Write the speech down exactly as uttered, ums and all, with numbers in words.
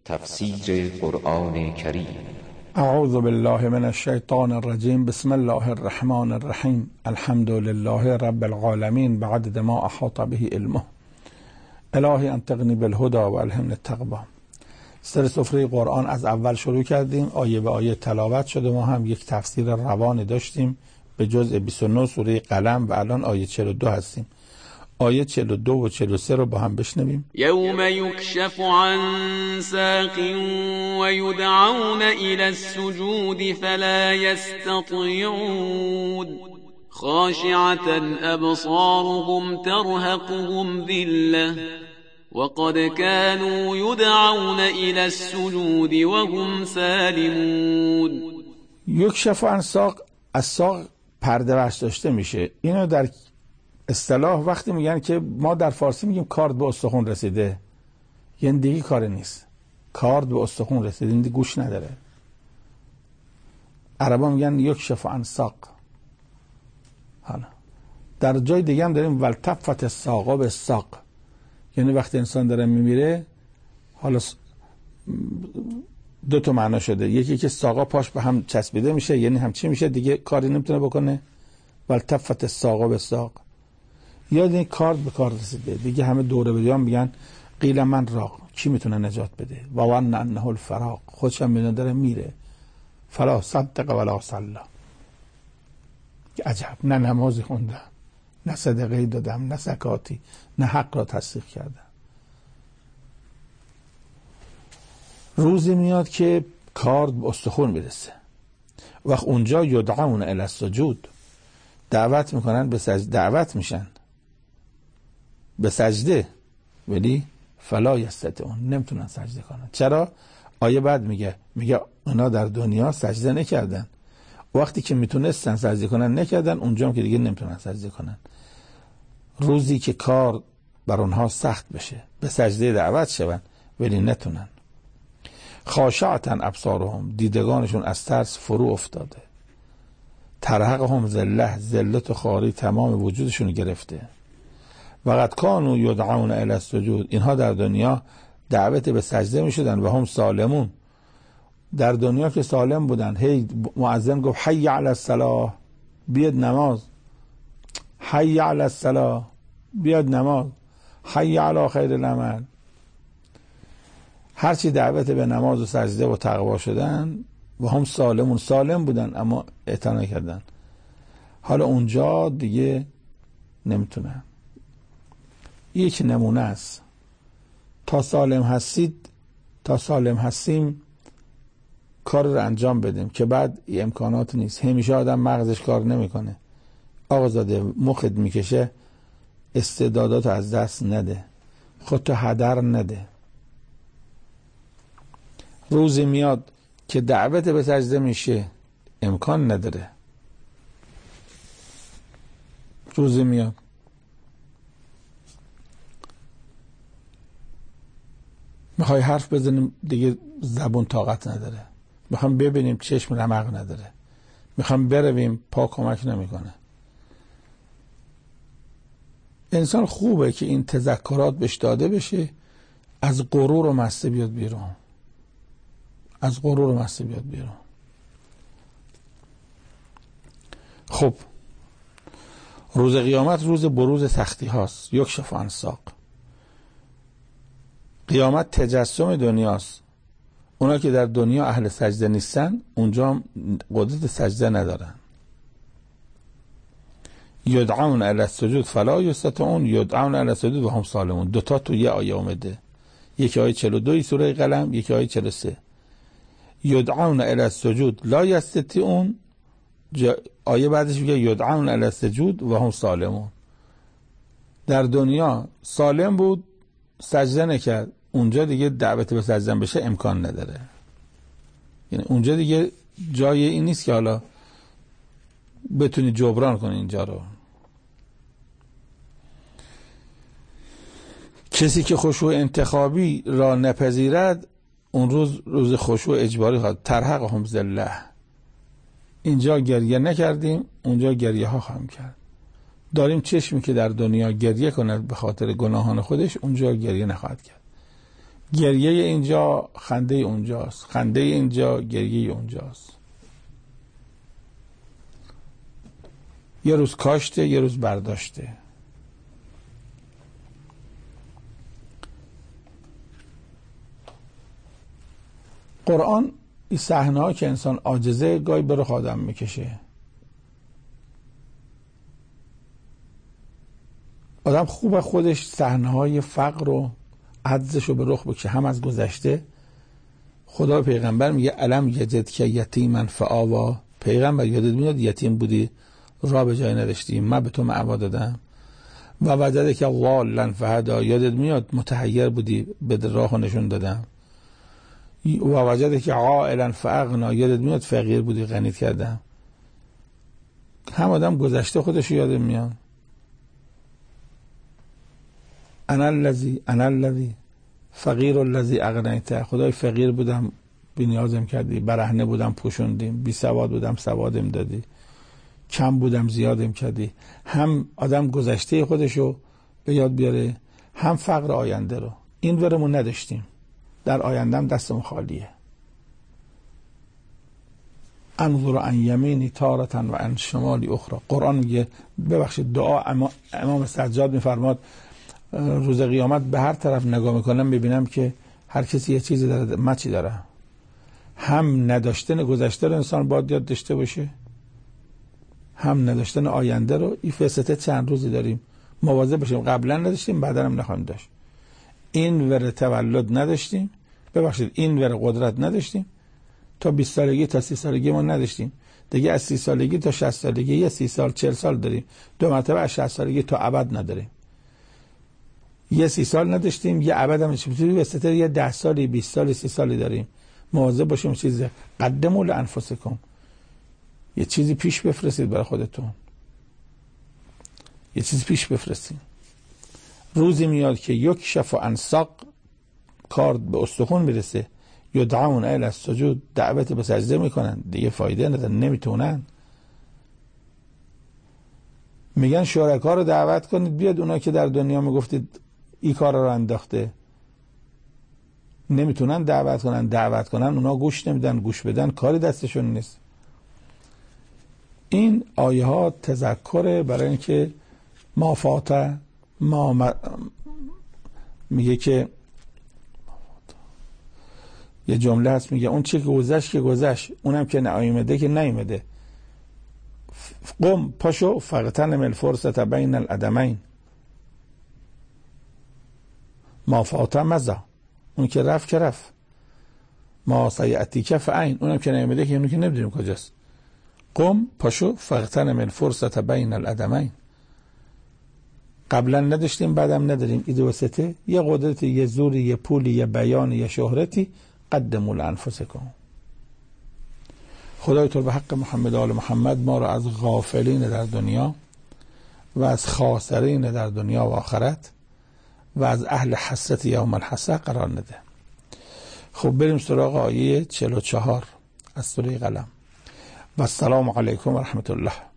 تفسیر قرآن کریم. اعوذ بالله من الشیطان الرجیم. بسم الله الرحمن الرحیم. الحمد لله رب العالمین بعدد ما احاط به علمه. الهی انطقنی بالهدى و الهمنی التقوی. سر سفره قرآن از اول شروع کردیم، آیه به آیه تلاوت شده. ما هم یک تفسیر روانی داشتیم به جزء بیست و نه سوره قلم و الان آیه چهل و دو هستیم. آیه چهل و دو و چهل و سه رو با هم بشنویم. یوم یکشف عن ساق و یدعون الى السجود فلا یستطیعون خاشعة ابصارهم ترهقهم ذلة وقد كانوا يدعون الى السجود وهم سالمون. یکشف عن ساق، از ساق پرده برداشته میشه. اینو در اصطلاح وقتی میگن که ما در فارسی میگیم کارد به استخون رسیده، یعنی دیگه کار نیست. کارد به استخون رسیده، این دیگه گوش نداره. عربا میگن یکشف عن ساق. حالا در جای دیگه هم داریم والتفت الساق بالساق، یعنی وقتی انسان داره میمیره، حالا دو تا معنا شده. یکی که ساقا پاش به هم چسبیده میشه، یعنی هم چی میشه دیگه کاری نمیتونه بکنه، والتفت الساق بالساق. یا دیگه کارد به کار رسیده، دیگه همه دوره بدیان میگن قیل من راق، کی میتونه نجات بده، و ظن انه الفراق، خودش هم میدونه داره میره. فلا صدق ولا صلی. عجب، نه نمازی خوندم، نه صدقه دادم، نه زکاتی، نه حق را تصدیق کردم. روزی میاد که کارد به استخون میرسه، وقت اونجا یدعون الی السجود، دعوت میکنن به سجده، دعوت میشن به سجده، ولی فلا یستطیعون، نمیتونن سجده کنن. چرا؟ آیه بعد میگه میگه اونا در دنیا سجده نکردن، وقتی که میتونستن سجده کنن نکردن، اونجا هم که دیگه نمیتونن سجده کنن. روزی که کار بر اونها سخت بشه به سجده دعوت شون ولی نتونن. خاشعة ابصارهم، دیدگانشون از ترس فرو افتاده. ترهقهم ذله، ذلت و خواری تمام وجودشون گرفته. وقد کانوا یدعون الی السجود، اینها در دنیا دعوت به سجده میشدن و هم سالمون، در دنیا که سالم بودن. هی مؤذن گفت حی علی الصلاة، بیاد نماز، حی علی الصلاة، بیاد نماز، حی علی خیر العمل. هرچی دعوت به نماز و سجده و تقوا شدن و هم سالمون، سالم بودن اما اعتنا کردن. حالا اونجا دیگه نمیتونن. یک نمونه است. تا سالم هستید، تا سالم هستیم کار رو انجام بدیم که بعد امکانات نیست. همیشه آدم مغزش کار نمیکنه. آقازاده مخت میکشه، استعدادات از دست نده، خودتو هدر نده. روزی میاد که دعوت به سجده میشه، امکان نداره. روزی میاد میخوای حرف بزنیم دیگه زبون طاقت نداره، میخوام ببینیم چشم رمق نداره، میخوام برویم پا کمک نمیکنه. انسان خوبه که این تذکرات بهش داده بشه، از غرور و مسته بیاد بیرون، از غرور و مسته بیاد بیرون. خب روز قیامت روز بروز سختی هاست. یکشف عن ساق، قیامت تجسم دنیاست. اونا که در دنیا اهل سجده نیستن اونجا قدرت سجده ندارن. یدعون الی السجود فلا یستطیعون، یدعون الی السجود و هم سالمون. دوتا تو یه آیه اومده، یکی آیه چهل و دو سوره قلم، یکی آیه چهل و سه. یدعون الی السجود لا یستطیعون، آیه بعدش میگه یدعون الی السجود و هم سالمون. در دنیا سالم بود، سجده نکرد، اونجا دیگه دعوت به سجده بشه امکان نداره. یعنی اونجا دیگه جای این نیست که حالا بتونی جبران کنی اینجا رو. کسی که خشوع انتخابی را نپذیرد اون روز روز خشوع اجباری خواهد. ترهقهم ذله، اینجا گریه نکردیم اونجا گریه ها خواهیم کرد. داریم چشمی که در دنیا گریه کند به خاطر گناهان خودش، اونجا گریه نخواهد کرد. گریه اینجا خنده اونجاست، خنده اینجا گریه اونجاست. یه روز کاشته یه روز برداشته. قرآن این صحنه ها که انسان عاجزه گاهی به رخ آدم میکشه. آدم خوب خودش صحنه های فقر و عجزش رو به رخ بکشه، هم از گذشته. خدا پیغمبر میگه الم یجد که یتیما فآوا، پیغمبر یادت میاد یتیم بودی راه به جای نداشتی، من به تو معوا دادم. و وجده که ضالا فهدا، یادت میاد متحیر بودی به راه نشون دادم. و وجده که عائلا فاغنا، یادت میاد فقیر بودی غنیت کردم. هم آدم گذشته خودش یاد میاد. انا الذی انا الذی فقیر الذی اغنیت، خدای فقیر بودم بی نیازم کردی، برهنه بودم پوشوندیم، بی سواد بودم سوادم دادی، کم بودم زیادم کردی. هم آدم گذشته خودشو به یاد بیاره، هم فقر آینده رو. این ورمون نداشتیم، در آیندهم دستم خالیه. انظر عن یمینی تارة و عن شمالی اخرى. قرآن میگه، ببخشید دعا امام سجاد میفرماد روز قیامت به هر طرف نگاه میکنم میبینم که هر کسی یه چیزی داره، من چی داره. هم نداشتن گذشته رو انسان باید یاد داشته باشه، هم نداشتن آینده رو. این فسته چند روزی داریم، مواظب باشیم. قبلا نداشتیم، بعدا هم نخواهیم داشت. این ور تولد نداشتیم، ببخشید این ور قدرت نداشتیم، تا بیست سالگی تا سی سالگی ما نداشتیم. دیگه از سی سالگی تا شصت سالگی یه سی سال چهل سال داریم. دو مرتبه از شصت سالگی تا ابد نداریم. یه سی سال نداشتیم، یه ابد هم نشیم. وسط یه ده سالی بیست سالی سی سالی داریم. مواظب باشیم. چیزی قدموا لانفسکم، یه چیزی پیش بفرستید برای خودتون، یه چیزی پیش بفرستید. روزی میاد که یک شف و انساق، کار به استخون میرسه، یدعون الی السجود، دعوت به سجده میکنن، دیگه فایده نداره، نمیتونن. میگن شرکا رو دعوت کنید بیاد. اونا که در دنیا میگفتید این کار رو انداخته، نمیتونن دعوت کنن. دعوت کنن اونا گوش نمیدن، گوش بدن کاری دستشون نیست. این آیه ها تذکره برای اینکه ما فاته ما م... میگه که یه جمله هست میگه اون چی که گذشت که گذشت، اونم که نایمده که نیامده. قم پاشو فغتنم الفرصت بین العدمین. ما فاته مزا، اون که رفت که رفت. ما سیعتی که فعین، اونم که نیامده که اونو که نمیدونیم کجاست. قم پاشو فغتنم الفرصت بین العدمین. قبلا نداشتیم بعدم نداریم. ایده وسطه یه قدرتی، یه زوری، یه پولی، یه بیانی، یه شهرتی. قدموا لانفسکم. خدای تو به حق محمد آل محمد ما رو از غافلین در دنیا و از خاسرین در دنیا و آخرت و از اهل حسرت یوم الحسرة قرار نده. خب بریم سراغ آیه چهل و چهار از سوره قلم. و السلام علیکم و رحمت الله.